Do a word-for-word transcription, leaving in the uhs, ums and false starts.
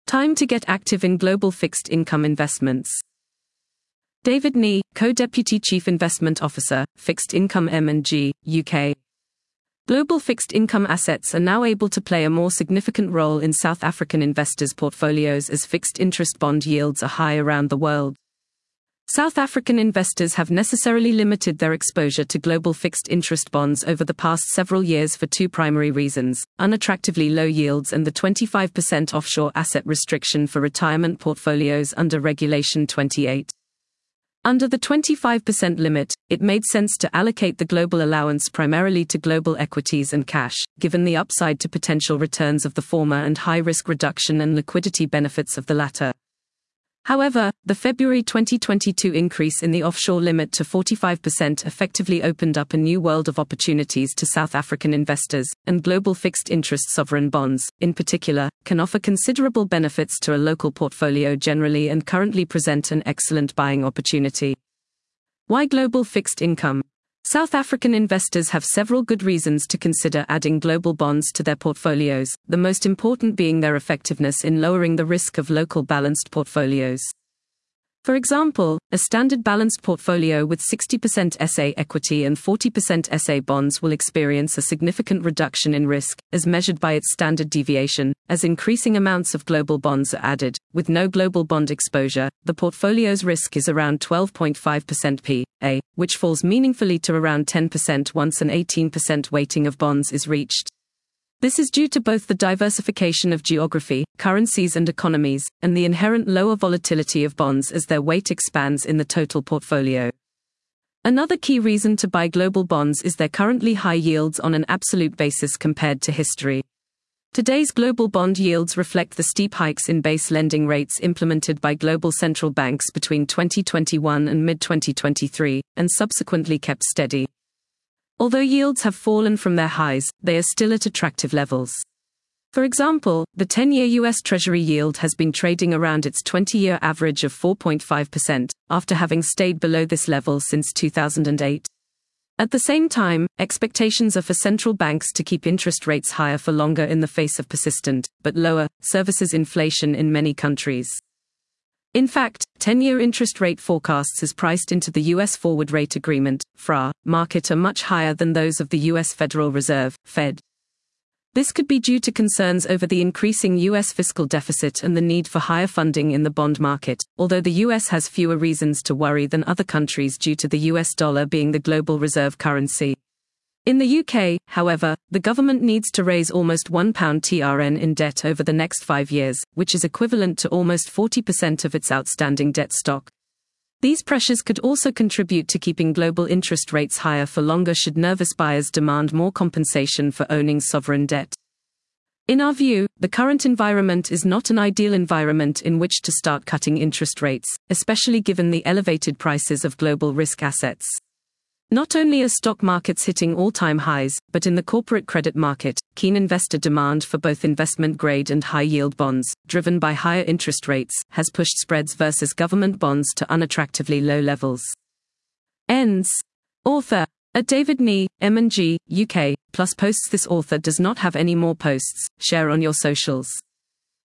Time to get active in global fixed income investments. David Nee, Co-Deputy Chief Investment Officer, Fixed Income M and G, U K. Global fixed income assets are now able to play a more significant role in South African investors' portfolios as fixed interest bond yields are high around the world. South African investors have necessarily limited their exposure to global fixed interest bonds over the past several years for two primary reasons: unattractively low yields and the twenty-five percent offshore asset restriction for retirement portfolios under Regulation twenty-eight. Under the twenty-five percent limit, it made sense to allocate the global allowance primarily to global equities and cash, given the upside to potential returns of the former and high-risk reduction and liquidity benefits of the latter. However, the February twenty twenty-two increase in the offshore limit to forty-five percent effectively opened up a new world of opportunities to South African investors, and global fixed-interest sovereign bonds, in particular, can offer considerable benefits to a local portfolio generally and currently present an excellent buying opportunity. Why global fixed income? South African investors have several good reasons to consider adding global bonds to their portfolios, the most important being their effectiveness in lowering the risk of local balanced portfolios. For example, a standard balanced portfolio with sixty percent S A equity and forty percent S A bonds will experience a significant reduction in risk, as measured by its standard deviation, as increasing amounts of global bonds are added. With no global bond exposure, the portfolio's risk is around twelve point five percent P A, which falls meaningfully to around ten percent once an eighteen percent weighting of bonds is reached. This is due to both the diversification of geography, currencies and economies, and the inherent lower volatility of bonds as their weight expands in the total portfolio. Another key reason to buy global bonds is their currently high yields on an absolute basis compared to history. Today's global bond yields reflect the steep hikes in base lending rates implemented by global central banks between twenty twenty-one and mid twenty twenty-three, and subsequently kept steady. Although yields have fallen from their highs, they are still at attractive levels. For example, the ten-year U S Treasury yield has been trading around its twenty-year average of four point five percent, after having stayed below this level since two thousand eight. At the same time, expectations are for central banks to keep interest rates higher for longer in the face of persistent, but lower, services inflation in many countries. In fact, ten-year interest rate forecasts as priced into the U S Forward Rate Agreement (F R A) market are much higher than those of the U S Federal Reserve, Fed. This could be due to concerns over the increasing U S fiscal deficit and the need for higher funding in the bond market, although the U S has fewer reasons to worry than other countries due to the U S dollar being the global reserve currency. In the U K, however, the government needs to raise almost one pound T R N in debt over the next five years, which is equivalent to almost forty percent of its outstanding debt stock. These pressures could also contribute to keeping global interest rates higher for longer should nervous buyers demand more compensation for owning sovereign debt. In our view, the current environment is not an ideal environment in which to start cutting interest rates, especially given the elevated prices of global risk assets. Not only are stock markets hitting all-time highs, but in the corporate credit market, keen investor demand for both investment-grade and high-yield bonds, driven by higher interest rates, has pushed spreads versus government bonds to unattractively low levels. Ends. Author. At David Nee, M and G, U K, plus posts. This author does not have any more posts. Share on your socials.